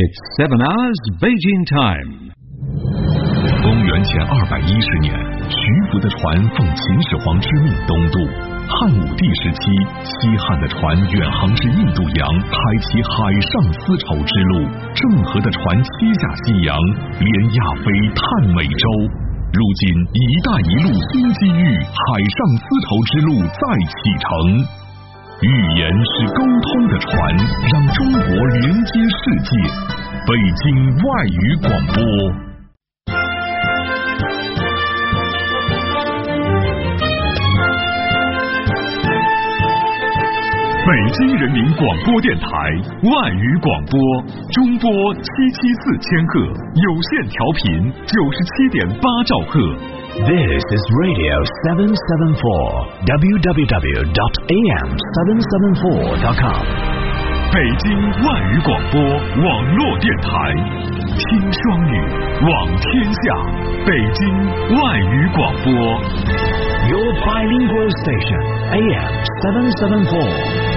It's 7 hours Beijing time. 公元前210年，徐福的船奉秦始皇之命东渡。汉武帝时期，西汉的船远航至印度洋，开启海上丝绸之路；郑和的船七下西洋，连亚非探美洲。如今“一带一路”新机遇，海上丝绸之路再启程。语言是沟通的船，让中国连接世界。北京外语广播。北京人民广播电台外语广播，中波774千赫，有线调频97.8兆赫。 This is Radio 774, www.am774.com. 北京外语广播网络电台，听双语，网天下。北京外语广播。 Your bilingual station, AM774.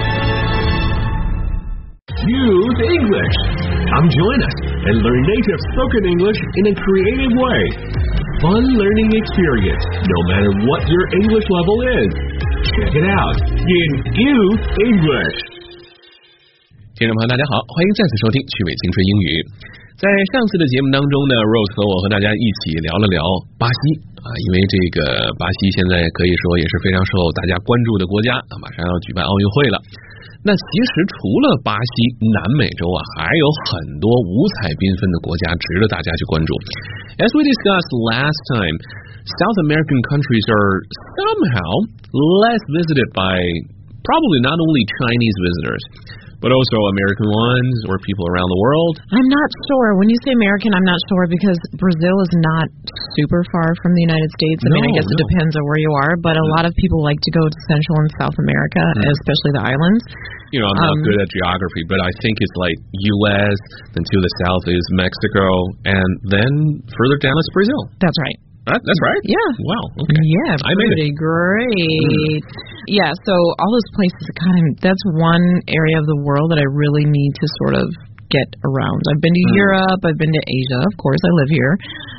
Use English. Come join us and learn native spoken English in a creative way. Fun learning experience, no matter what your English level is. Check it out in Use English. 听众朋友大家好，欢迎再次收听趣味青春英语。在上次的节目当中呢 Rose 和我和大家一起聊了聊巴西因为这个巴西现在可以说也是非常受大家关注的国家马上要举办奥运会了。那其实除了巴西，南美洲还有很多五彩缤纷的国家值得大家去关注。As we discussed last time, South American countries are somehow less visited by probably not only Chinese visitors, but also American ones or people around the world. I'm not sure. When you say American, I'm not sure because Brazil is not super far from the United States. I mean, I guess it depends on where you are, but a lot of people like to go to Central and South America, especially the islands. You know, I'm not good at geography, but I think it's like U.S., then to the south is Mexico, and then further down is Brazil. That's right. That's right? Yeah. Wow. Okay. Yeah, I made it. Great. Yeah, so all those places, that's one area of the world that I really need to sort of get around. I've been to Europe, I've been to Asia, of course, I live here.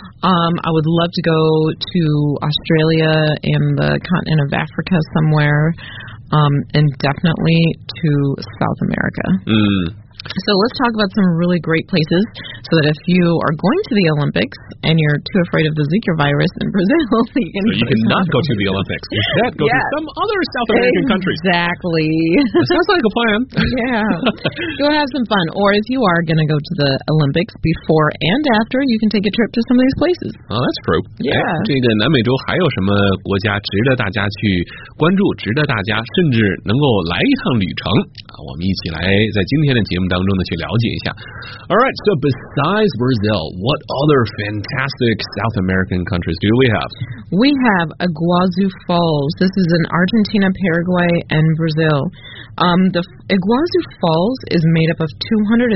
I would love to go to Australia and the continent of Africa somewhere, and definitely to South America. So let's talk about some really great places so that if you are going to the Olympics and you're too afraid of the Zika virus in Brazil, you cannot go to the Olympics. Instead, go to some other South American countries. Exactly. That sounds like a plan. Yeah. Go have some fun. Or if you are going to go to the Olympics before and after, you can take a trip to some of these places. Oh, that's true. Yeah. 这个南美洲还有什么国家值得大家去关注，值得大家甚至能够来一趟旅程我们一起来在今天的节目当中呢去了解一下。Alright, so besides Brazil, what other fantastic South American countries do we have? We have Iguazu Falls. This is in Argentina, Paraguay, and Brazil. The Iguazu Falls is made up of 275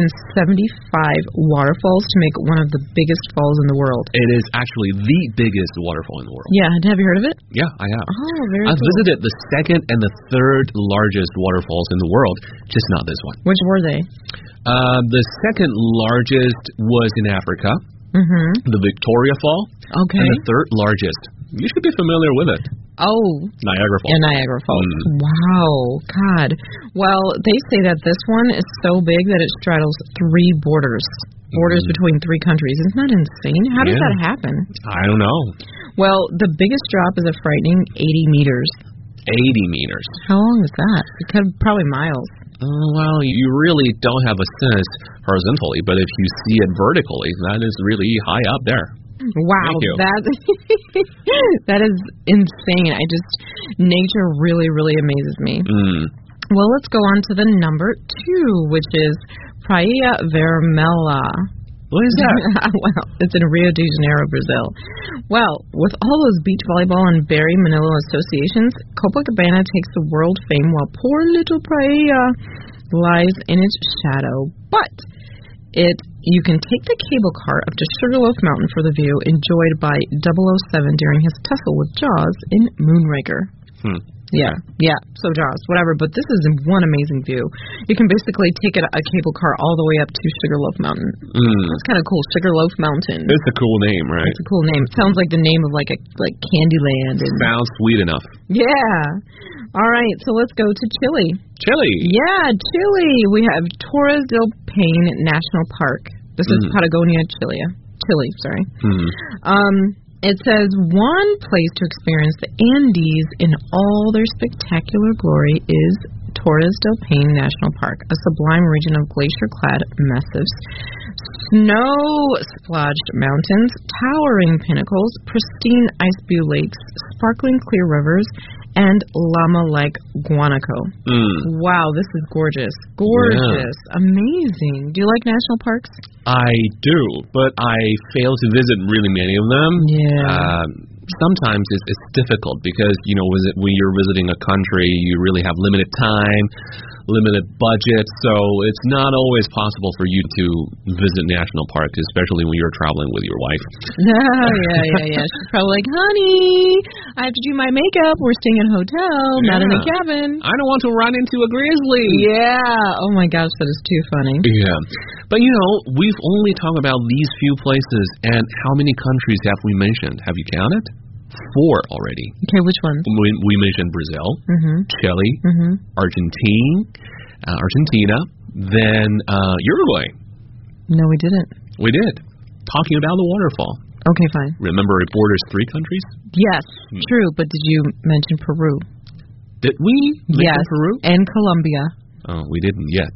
waterfalls to make one of the biggest falls in the world. It is actually the biggest waterfall in the world. Yeah, have you heard of it? Yeah, I have. Oh, very I've cool. visited the second and the third largest waterfalls in the world, just not this one. Which were they? The second largest was in Africa, the Victoria Fall, and the third largest. You should be familiar with it. Oh. Niagara Falls. Yeah, Niagara Falls. Wow. God. Well, they say that this one is so big that it straddles 3 borders between 3 countries. Isn't that insane? How does that happen? I don't know. Well, the biggest drop is a frightening 80 meters. 80 meters. How long is that? Probably miles. Well, you really don't have a sense horizontally, but if you see it vertically, that is really high up there. Wow, that is insane. Nature really, really amazes me. Well, let's go on to the number 2, which is Praia Vermelha. What is that? Well, it's in Rio de Janeiro, Brazil. Well, with all those beach volleyball and Barry Manilow associations, Copacabana takes the world fame while poor little Praia lies in its shadow. But you can take the cable car up to Sugarloaf Mountain for the view enjoyed by 007 during his tussle with Jaws in Moonraker. Yeah. So Jaws, whatever. But this is one amazing view. You can basically take a cable car all the way up to Sugarloaf Mountain. That's kind of cool. Sugarloaf Mountain. It's a cool name, right? It's a cool name. It sounds like the name of like Candyland. Sounds sweet enough. Yeah. All right. So let's go to Chile. Chile. Yeah, Chile. We have Torres del Paine National Park. This is Patagonia, Chile. Sorry. It says one place to experience the Andes in all their spectacular glory is Torres del Paine National Park, a sublime region of glacier-clad massifs, snow-splotched mountains, towering pinnacles, pristine ice-blue lakes, sparkling clear rivers, and llama-like guanaco. Wow, this is gorgeous. Gorgeous. Yeah. Amazing. Do you like national parks? I do, but I fail to visit really many of them. Yeah. Sometimes it's difficult because, when you're visiting a country, you really have limited time, limited budget, so it's not always possible for you to visit national parks, especially when you're traveling with your wife. Yeah. She's probably like, honey, I have to do my makeup. We're staying in a hotel, not in a cabin. I don't want to run into a grizzly. Yeah. Oh, my gosh, that is too funny. Yeah. But, we've only talked about these few places, and how many countries have we mentioned? Have you counted? 4 already. Okay, which ones? We mentioned Brazil, Chile, Argentina, then Uruguay. No, we didn't. We did. Talking about the waterfall. Okay, fine. Remember it borders 3 countries? Yes, true, but did you mention Peru? Did we mention Peru? And Colombia. Oh, we didn't yet.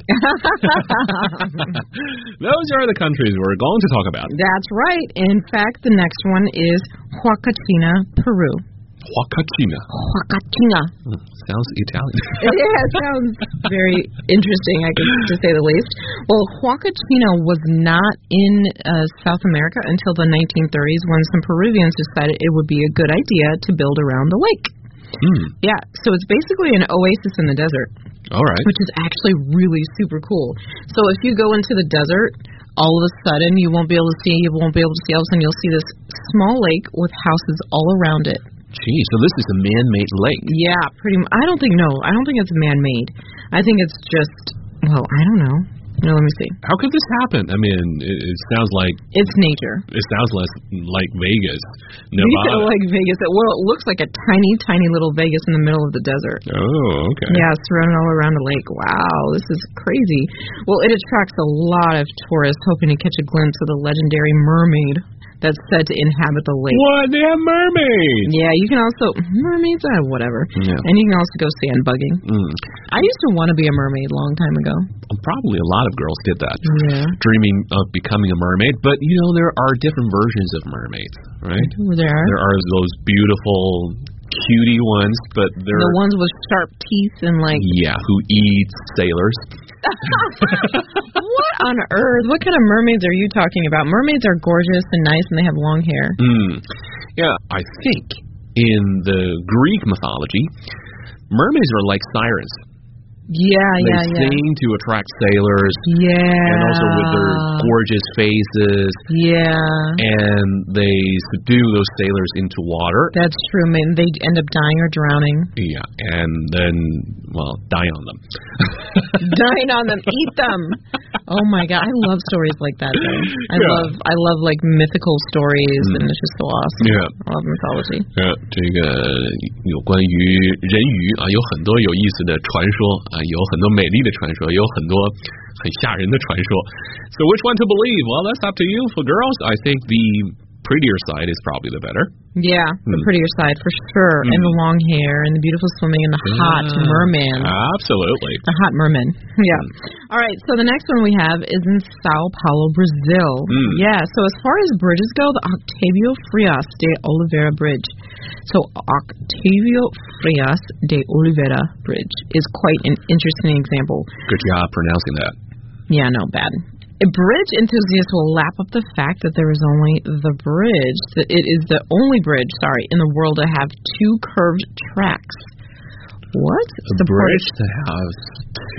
Those are the countries we're going to talk about. That's right. In fact, the next one is Huacachina, Peru. Huacachina. Sounds Italian. Yeah, it sounds very interesting, to say the least. Well, Huacachina was not in South America until the 1930s when some Peruvians decided it would be a good idea to build around the lake. Yeah, so it's basically an oasis in the desert. All right. Which is actually really super cool. So if you go into the desert, all of a sudden you won't be able to see, all of a sudden you'll see this small lake with houses all around it. Gee, so this is a man-made lake. Yeah, pretty much. I don't think it's man-made. I think it's just, I don't know. No, let me see. How could this happen? I mean, it sounds like... It's nature. It sounds less like Vegas, Nevada. Yeah, like Vegas. Well, it looks like a tiny, tiny little Vegas in the middle of the desert. Oh, okay. Yeah, surrounded all around a lake. Wow, this is crazy. Well, it attracts a lot of tourists hoping to catch a glimpse of the legendary mermaid that's said to inhabit the lake. What? They have mermaids! Yeah, you can also... Mermaids? Whatever. Yeah. And you can also go sandbugging. I used to want to be a mermaid a long time ago. Probably a lot of girls did that. Yeah. Dreaming of becoming a mermaid. But, there are different versions of mermaids, right? There are. There are those beautiful... cutie ones, but they're... The ones with sharp teeth and Yeah, who eat sailors. What on earth? What kind of mermaids are you talking about? Mermaids are gorgeous and nice and they have long hair. Yeah, I think in the Greek mythology, mermaids are like sirens. Yeah. They sing to attract sailors. Yeah. And also with their gorgeous faces. Yeah. And they subdue those sailors into water. That's true. Maybe they end up dying or drowning. Yeah. And then, die on them. Dying on them. Eat them. Oh my God. I love stories like that, though. I love like mythical stories, and it's just so awesome. Yeah. I love mythology. 这个有关于人鱼有很多有意思的传说有很多美丽的传说，有很多很吓人的传说。So which one to believe? Well, that's up to you. For girls, I think the prettier side is probably the better. Yeah, the prettier side for sure. And the long hair and the beautiful swimming and the hot merman. Absolutely. The hot merman. Yeah. All right, so the next one we have is in Sao Paulo, Brazil. Yeah, so as far as bridges go, the Octavio Frias de Oliveira Bridge. So Octavio Frias de Oliveira Bridge is quite an interesting example. Good job pronouncing that. Yeah, no, bad. Bridge enthusiasts will lap up the fact that there is only the bridge, that it is the only bridge, in the world to have 2 curved tracks. What? The bridge that has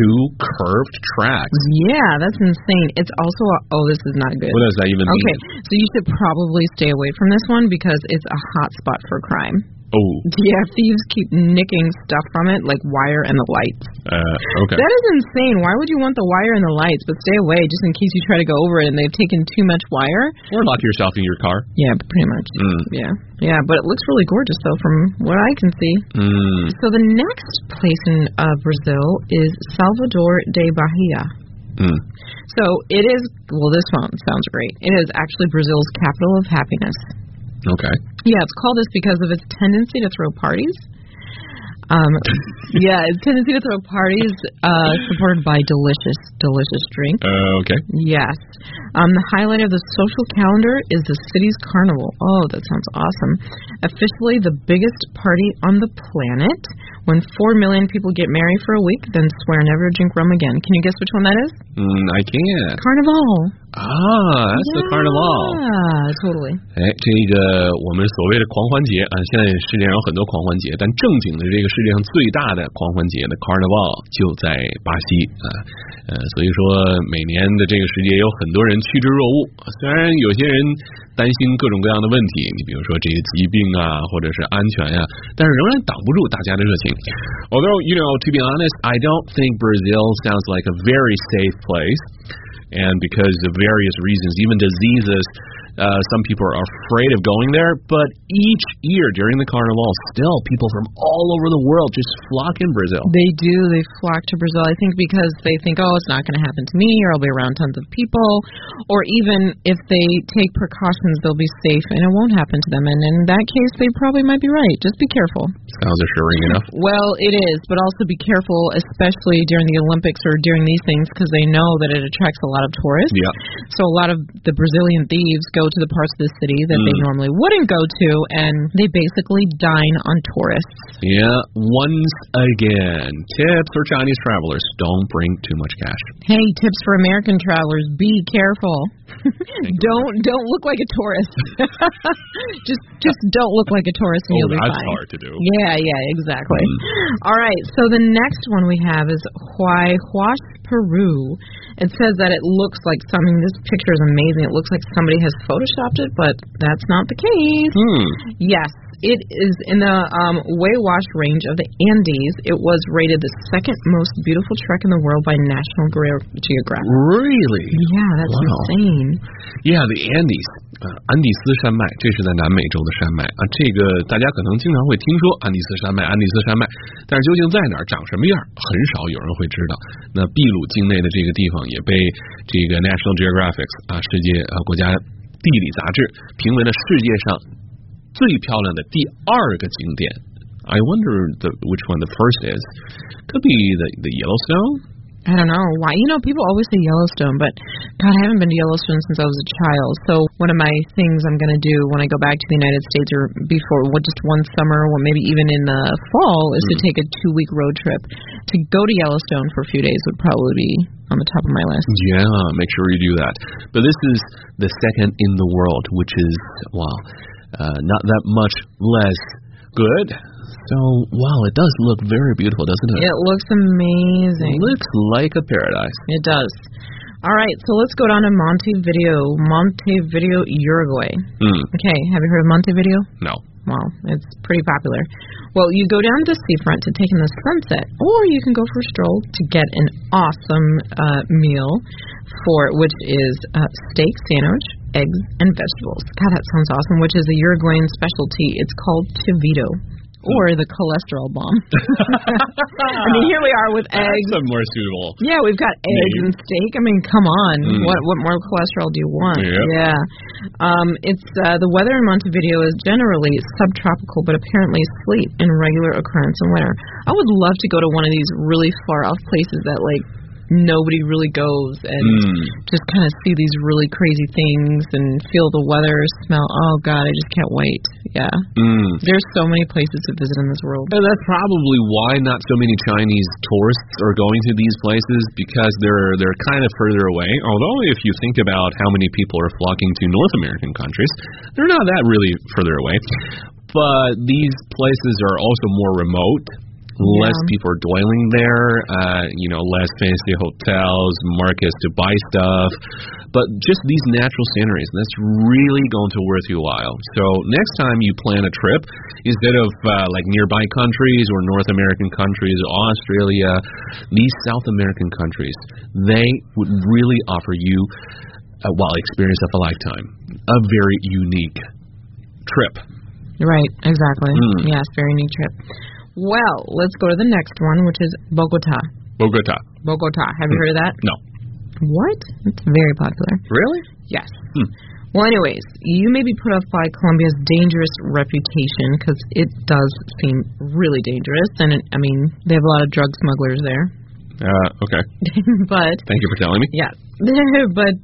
two curved tracks. Yeah, that's insane. It's also this is not good. What does that even mean? Okay, so you should probably stay away from this one because it's a hot spot for crime. Oh. Yeah, thieves keep nicking stuff from it, like wire and the lights. Okay. That is insane. Why would you want the wire and the lights? But stay away just in case you try to go over it and they've taken too much wire. Or lock yourself in your car. Yeah, pretty much. Yeah, but it looks really gorgeous, though, from what I can see. So the next place in Brazil is Salvador de Bahia. So it is, well, this one sounds great. It is actually Brazil's capital of happiness. Okay. Yeah, it's called this because of its tendency to throw parties. Its tendency to throw parties supported by delicious drink. Okay. Yes. The highlight of the social calendar is the city's carnival. Oh, that sounds awesome. Officially the biggest party on the planet. When 4 million people get married for a week, then swear never to drink rum again. Can you guess which one that is? I can't. Carnival. That's the carnival. Yeah, totally. 这个我们所谓的狂欢节啊，现在世界上有很多狂欢节，但正经的这个世界上最大的狂欢节的 Carnival 就在巴西啊。所以说每年的这个时节有很多人趋之若鹜。虽然有些人担心各种各样的问题，你比如说这些疾病啊，或者是安全呀，但是仍然挡不住大家的热情。Although, to be honest, I don't think Brazil sounds like a very safe place. And because of various reasons, even diseases, some people are afraid of going there. But each year during the carnival, still people from all over the world just flock in Brazil. They do. They flock to Brazil, I think, because they think, it's not going to happen to me, or I'll be around tons of people. Or even if they take precautions, they'll be safe and it won't happen to them. And in that case, they probably might be right. Just be careful. Sounds assuring enough. Well, it is, but also be careful, especially during the Olympics or during these things, because they know that it attracts a lot of tourists. Yeah. So a lot of the Brazilian thieves go to the parts of the city that they normally wouldn't go to, and they basically dine on tourists. Yeah, once again, tips for Chinese travelers: don't bring too much cash. Hey, tips for American travelers: be careful. Don't look like a tourist. just don't look like a tourist, and you'll be fine. That's hard to do. Yeah, exactly. All right, so the next one we have is Huayhuas, Peru. It says that it looks like something. This picture is amazing. It looks like somebody has photoshopped it, but that's not the case. Yes. It is in the Huayhuas range of the Andes. It was rated the second most beautiful trek in the world by National Geographic. Really? Yeah, that's insane. Yeah, the Andes. 安第斯山脉，这是在南美洲的山脉啊。这个大家可能经常会听说安第斯山脉，但是究竟在哪儿、长什么样，很少有人会知道。那秘鲁境内的这个地方也被这个 National Geographic 世界国家地理杂志评为了世界上最漂亮的第二个景点。I wonder which one the first is. Could be the Yellowstone. I don't know why. People always say Yellowstone, but God, I haven't been to Yellowstone since I was a child. So one of my things I'm going to do when I go back to the United States, or before just one summer, or maybe even in the fall, is to take a 2-week road trip. To go to Yellowstone for a few days would probably be on the top of my list. Yeah, make sure you do that. But this is the second in the world, which is, not that much less good. So, wow, it does look very beautiful, doesn't it? It looks amazing. It looks like a paradise. It does. All right, so let's go down to Montevideo, Uruguay. Okay, have you heard of Montevideo? No. Well, it's pretty popular. Well, you go down to the seafront to take in the sunset, or you can go for a stroll to get an awesome meal, which is steak sandwich, eggs, and vegetables. God, that sounds awesome, which is a Uruguayan specialty. It's called chivito, or the cholesterol bomb. I mean, here we are with eggs. That's more suitable. Yeah, we've got eggs and steak. I mean, come on. What more cholesterol do you want? Yep. Yeah. It's the weather in Montevideo is generally subtropical, but apparently sleet in regular occurrence in winter. I would love to go to one of these really far off places that nobody really goes, and just kind of see these really crazy things and feel the weather, smell. Oh God, I just can't wait. Yeah. There's so many places to visit in this world. And that's probably why not so many Chinese tourists are going to these places, because they're kind of further away. Although if you think about how many people are flocking to North American countries, they're not that really further away. But these places are also more remote. Less people are dwelling there, less fancy hotels, markets to buy stuff, but just these natural sceneries. That's really going to worth your while. So next time you plan a trip, instead of like nearby countries or North American countries, Australia, these South American countries, they would really offer you experience of a lifetime, a very unique trip. Right, exactly. Yes, very unique trip. Well, let's go to the next one, which is Bogota. Bogota. Have you heard of that? No. What? It's very popular. Really? Yes. Well, anyways, you may be put off by Colombia's dangerous reputation because it does seem really dangerous, and they have a lot of drug smugglers there. Okay. But thank you for telling me. Yeah. But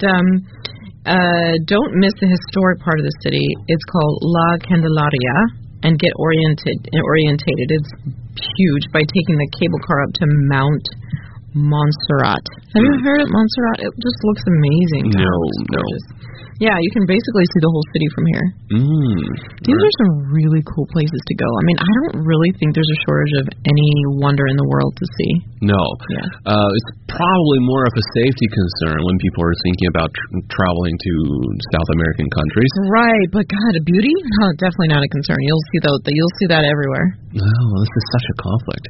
don't miss the historic part of the city. It's called La Candelaria, and get orientated. It's huge by taking the cable car up to Mount Montserrat. Have you heard of Montserrat? It just looks amazing. No. Yeah, you can basically see the whole city from here. These are some really cool places to go. I don't really think there's a shortage of any wonder in the world to see. No. Yeah. It's probably more of a safety concern when people are thinking about traveling to South American countries. Right, but God, beauty? No, definitely not a concern. You'll see that everywhere. Oh, this is such a conflict.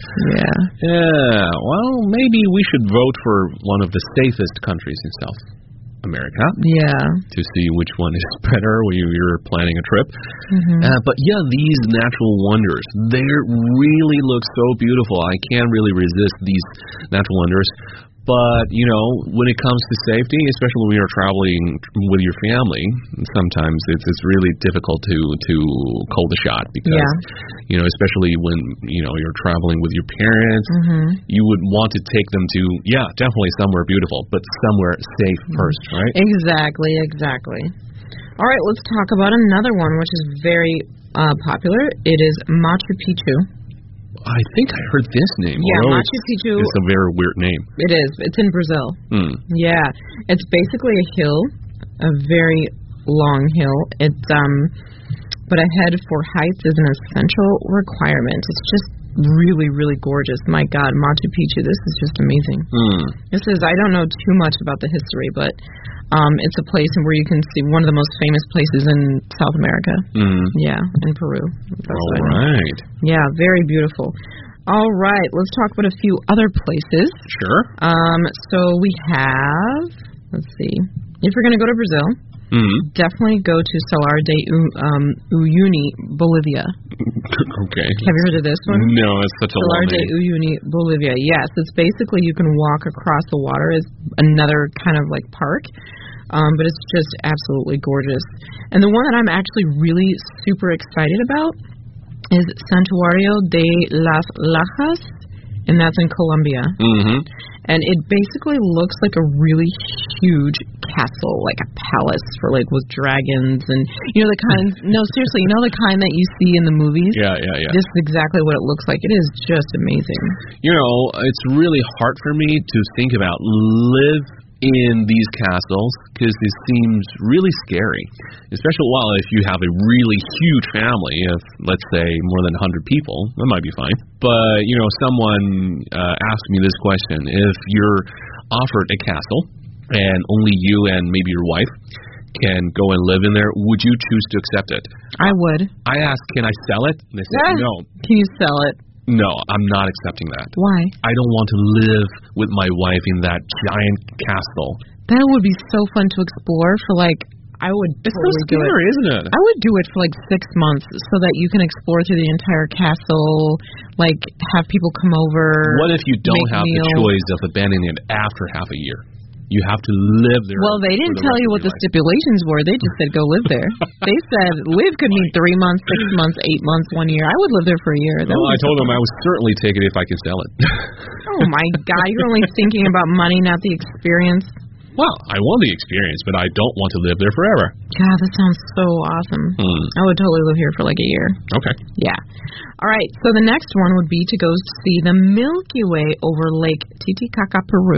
Yeah. Well, maybe we should vote for one of the safest countries in South America. Yeah. To see which one is better when you're planning a trip. But yeah, these natural wonders, they really look so beautiful. I can't really resist these natural wonders. But, when it comes to safety, especially when you're traveling with your family, sometimes it's really difficult to call the shot because, especially when, you're traveling with your parents, you would want to take them to, definitely somewhere beautiful, but somewhere safe first, right? Exactly. All right, let's talk about another one, which is very popular. It is Machu Picchu. I think I heard this name. Yeah, Machu Picchu. It's a very weird name. It is. It's in Brazil. Yeah. It's basically a hill, a very long hill. It's but a head for heights is an essential requirement. It's just really, really gorgeous. My God, Machu Picchu, this is just amazing. I don't know too much about the history, but it's a place where you can see one of the most famous places in South America. Yeah, in Peru. All right. Yeah, very beautiful. All right, let's talk about a few other places. Sure. So we have, let's see, if you're going to go to Brazil, definitely go to Salar de Uyuni, Bolivia. Okay. Have you heard of this one? No, it's such a long name. Salar de Uyuni, Bolivia. Yes, it's basically you can walk across the water. It's another kind of like park, but it's just absolutely gorgeous. And the one that I'm actually really super excited about is Santuario de las Lajas, and that's in Colombia. And it basically looks like a really huge castle, like a palace for with dragons and the kind. No, seriously, the kind that you see in the movies. Yeah. This is exactly what it looks like. It is just amazing. It's really hard for me to think about live in these castles because it seems really scary, especially if you have a really huge family of, let's say, more than 100 people. That might be fine. But, someone asked me this question. If you're offered a castle and only you and maybe your wife can go and live in there, would you choose to accept it? I would. I asked, can I sell it? And they said, no. Can you sell it? No, I'm not accepting that. Why? I don't want to live with my wife in that giant castle. That would be so fun to explore for I would It's so scary, isn't it? I would do it for 6 months so that you can explore through the entire castle, have people come over. What if you don't have the choice of abandoning it after half a year? You have to live there. Well, they didn't tell you what the stipulations were. They just said go live there. They said live could mean 3 months, 6 months, 8 months, 1 year. I would live there for a year. I told them I would certainly take it if I could sell it. Oh, my God. You're only thinking about money, not the experience. Well, I want the experience, but I don't want to live there forever. God, that sounds so awesome. I would totally live here for a year. Okay. Yeah. All right. So the next one would be to go see the Milky Way over Lake Titicaca, Peru.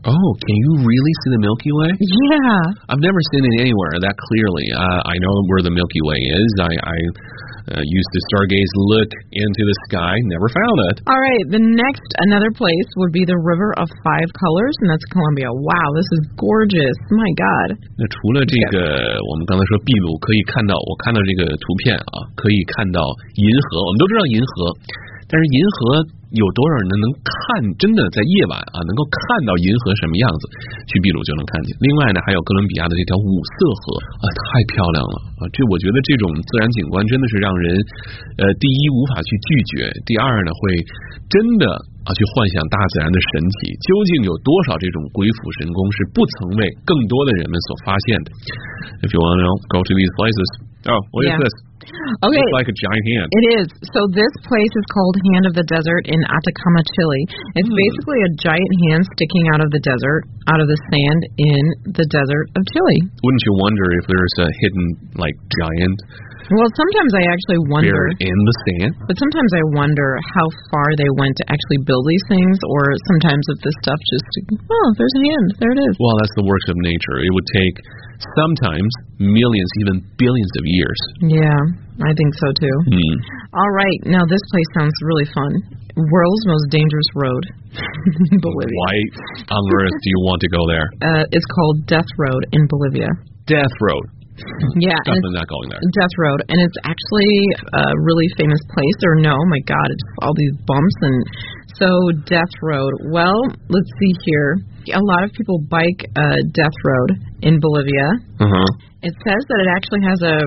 Oh, can you really see the Milky Way? Yeah. I've never seen it anywhere that clearly. I know where the Milky Way is. I used to stargaze, look into the sky, never found it. All right, another place would be the River of Five Colors, and that's Colombia. Wow, this is gorgeous. My God. 那除了这个，我们刚才说秘鲁可以看到，我看到这个图片啊，可以看到银河。我们都知道银河，但是银河有多少人能看？真的在夜晚啊，能够看到银河什么样子？去秘鲁就能看见。另外呢，还有哥伦比亚的这条五色河啊，太漂亮了啊！我觉得这种自然景观真的是让人，第一无法去拒绝，第二呢会真的去幻想大自然的神奇。究竟有多少这种鬼斧神工是不曾为更多的人们所发现的 ？If you want to know, go to these places. Oh, what is this? Okay. It's like a giant hand. It is. So this place is called Hand of the Desert in Atacama, Chile. It's basically a giant hand sticking out of the desert, out of the sand in the desert of Chile. Wouldn't you wonder if there's a hidden, like, giant Well, sometimes I actually wonder. buried in the sand? But sometimes I wonder how far they went to actually build these things, or sometimes if this stuff just, there's a hand, there it is. Well, that's the works of nature. It would take sometimes millions, even billions of years. Yeah, I think so too. All right, now this place sounds really fun. World's most dangerous road in Bolivia. Why on earth do you want to go there? It's called Death Road in Bolivia. Death Road. Yeah, and Definitely not going there. Death Road, and it's actually a really famous place. Or no, my God, it's all these bumps, and so Death Road. Well, let's see here. A lot of people bike Death Road in Bolivia. It says that it actually has a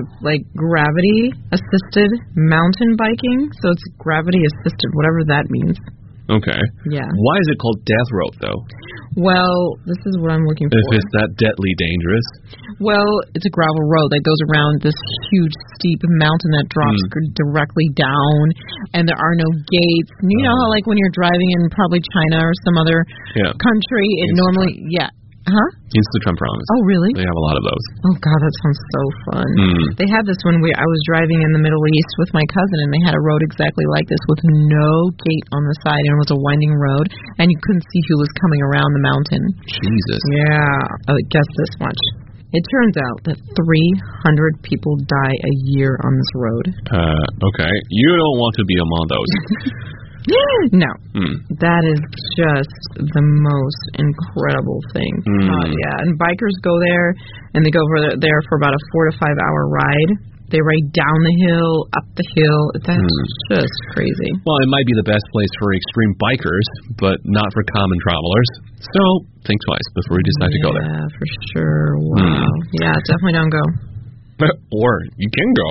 gravity-assisted mountain biking, so it's gravity-assisted, whatever that means. Okay. Yeah. Why is it called Death Road, though? Well, this is what I'm looking for. If it's that deadly dangerous? Well, it's a gravel road that goes around this huge, steep mountain that drops directly down, and there are no gates. You know how, like, when you're driving in probably China or some other country, it normally, In Sichuan province. Oh, really? They have a lot of those. Oh, God, that sounds so fun. They had this when I was driving in the Middle East with my cousin, and they had a road exactly like this with no gate on the side, and it was a winding road, and you couldn't see who was coming around the mountain. Jesus. Yeah. Guess this much. It turns out that 300 people die a year on this road. Okay. You don't want to be among those. No. That is just the most incredible thing. Yeah, and bikers go there, and they go over there for about a 4 to 5 hour ride. They ride down the hill, up the hill. That's just crazy. Well, it might be the best place for extreme bikers, but not for common travelers. So, think twice before you decide to go there. Yeah, for sure. Wow. Yeah, definitely don't go. Or you can go,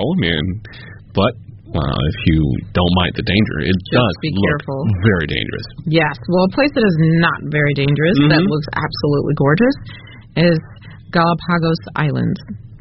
but if you don't mind the danger, it does look very dangerous. Yes. Well, a place that is not very dangerous, that looks absolutely gorgeous, is Galapagos Island.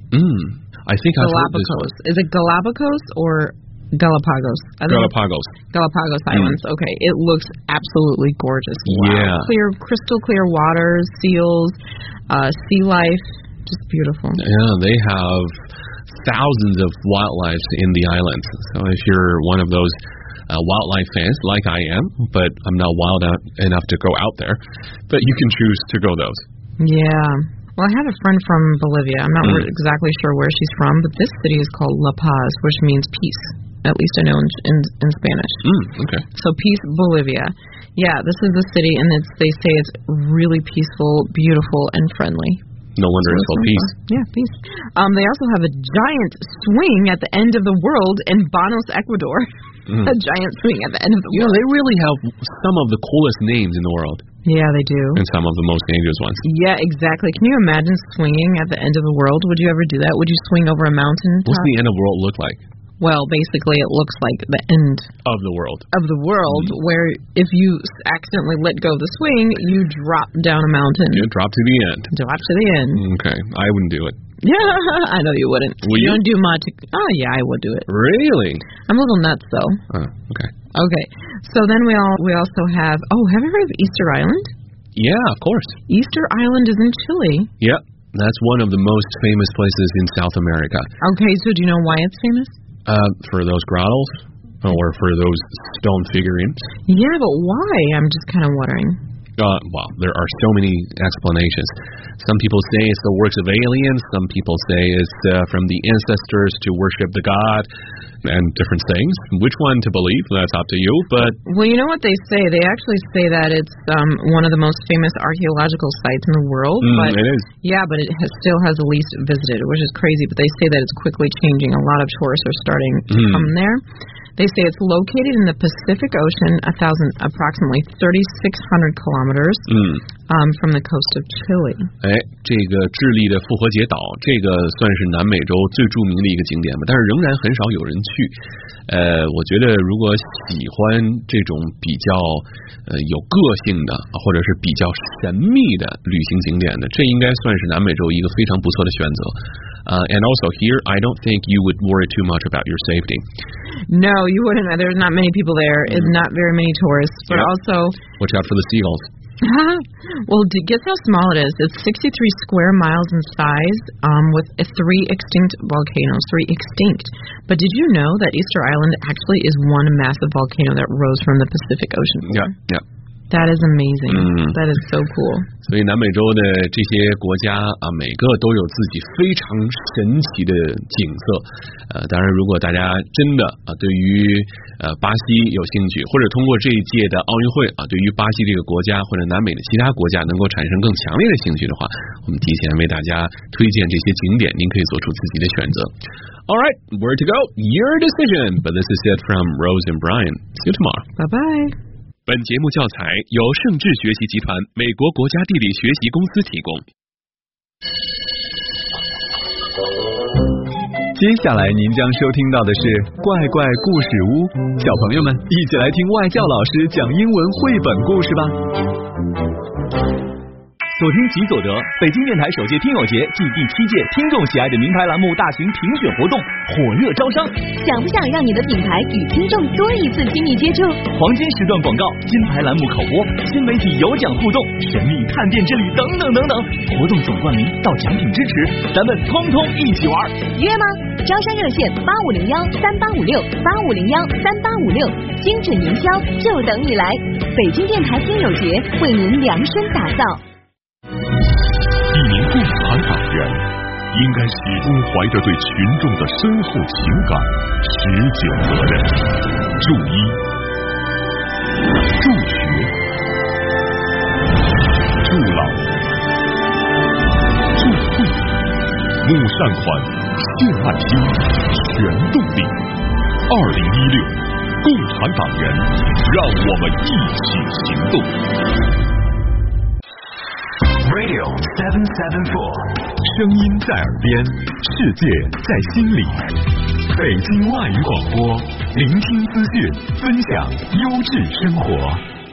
I think I've heard this one. Is it Galapagos or Galapagos? Galapagos. Galapagos Islands. Okay. It looks absolutely gorgeous. Wow. Yeah. Crystal clear waters, seals, sea life. Just beautiful. Yeah, they have thousands of wildlife in the islands. So if you're one of those wildlife fans, like I am, but I'm not wild enough to go out there, but you can choose to go those. Yeah. Well, I have a friend from Bolivia. I'm not exactly sure where she's from, but this city is called La Paz, which means peace. At least I know in Spanish. Okay. So Peace, Bolivia. Yeah, this is the city, and they say it's really peaceful, beautiful, and friendly. No wonder it's called Peace. Yeah, Peace. They also have a giant swing at the end of the world in Banos, Ecuador. A giant swing at the end of the world. They really have some of the coolest names in the world. Yeah, they do. And some of the most dangerous ones. Yeah, exactly. Can you imagine swinging at the end of the world? Would you ever do that? Would you swing over a mountain? What's the end of the world look like? Well, basically, it looks like the end of the world. Where if you accidentally let go of the swing, you drop down a mountain. You drop to the end. Drop to the end. Okay, I wouldn't do it. Yeah, I know you wouldn't. You don't do much. Oh, yeah, I would do it. Really? I'm a little nuts, though. Oh, okay. Okay, so then we also have. Oh, have you heard of Easter Island? Yeah, of course. Easter Island is in Chile. Yep, that's one of the most famous places in South America. Okay, so do you know why it's famous? For those grottos, or for those stone figurines. Yeah, but why? I'm just kind of wondering. Well, there are so many explanations. Some people say it's the works of aliens. Some people say it's from the ancestors to worship the god, and different things. Which one to believe? That's up to you. But well, you know what they say? They actually say that it's one of the most famous archaeological sites in the world. But, it is. Yeah, but it still has the least visited, which is crazy. But they say that it's quickly changing. A lot of tourists are starting to come there. They say it's located in the Pacific Ocean, approximately 3,600 kilometers from the coast of Chile. 这个智利的复活节岛，这个算是南美洲最著名的一个景点吧，但是仍然很少有人去。我觉得如果喜欢这种比较有个性的，或者是比较神秘的旅行景点的，这应该算是南美洲一个非常不错的选择。And also here, I don't think you would worry too much about your safety. No, you wouldn't. There's not many people there. It's not very many tourists. But also, watch out for the seagulls. Well, guess how small it is? It's 63 square miles in size, with 3 extinct volcanoes. 3 extinct. But did you know that Easter Island actually is one massive volcano that rose from the Pacific Ocean? Yeah. That is amazing. That is so cool. 所以南美洲的这些国家每个都有自己非常神奇的景色。当然，如果大家真的对于巴西有兴趣，或者通过这一届的奥运会对于巴西这个国家或者南美的其他国家能够产生更强烈的兴趣的话，我们提前为大家推荐这些景点，您可以做出自己的选择。All right, where to go? Your decision. But this is it from Rose and Brian. See you tomorrow. Bye bye. 本节目教材由盛智学习集团美国国家地理学习公司提供。 接下来您将收听到的是怪怪故事屋，小朋友们一起来听外教老师讲英文绘本故事吧。 所听即所得，北京电台首届听友节暨第7届听众喜爱的名牌栏目大型评选活动火热招商， 想不想让你的品牌与听众多一次亲密接触？ 黄金时段广告、金牌栏目口播、新媒体有奖互动、神秘探店之旅等等等等，活动总冠名到奖品支持，咱们通通一起玩。 约吗？招商热线8501-3856，8501-3856，精准营销就等你来。北京电台听友节为您量身打造。 一名共产党员应该始终怀着对群众的深厚情感，持久责任。助医、助学、助老、助会，募善款，献爱心，全动力。2016，共产党员，让我们一起行动。 Radio 774， 声音在耳边，世界在心里。北京外语广播，聆听资讯，分享优质生活。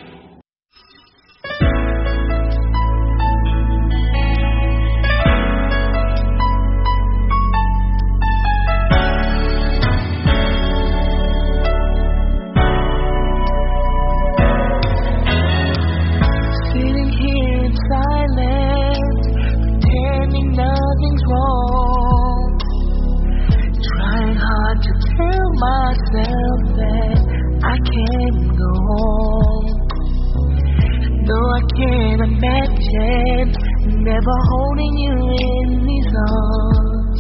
Never holding you in these arms.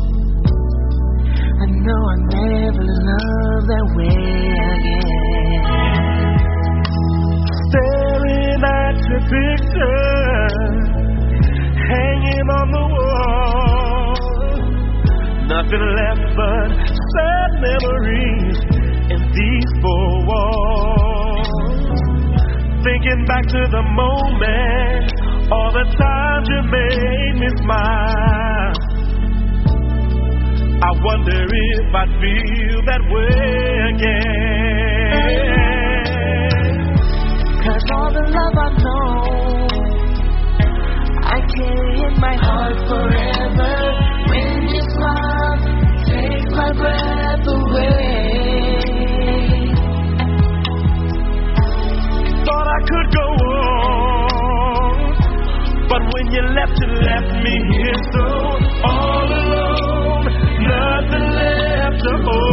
I know I never loved that way again. Staring at your picture, hanging on the wall. Nothing left but sad memories in these four walls. Thinking back to the moment, all the times you made me smile. I wonder if I'd feel that way again. 'Cause all the love I've known, I carry in my heart forever. When you smile, take my breath away. Thought I could go on, but when you left me here so all alone, nothing left to hold.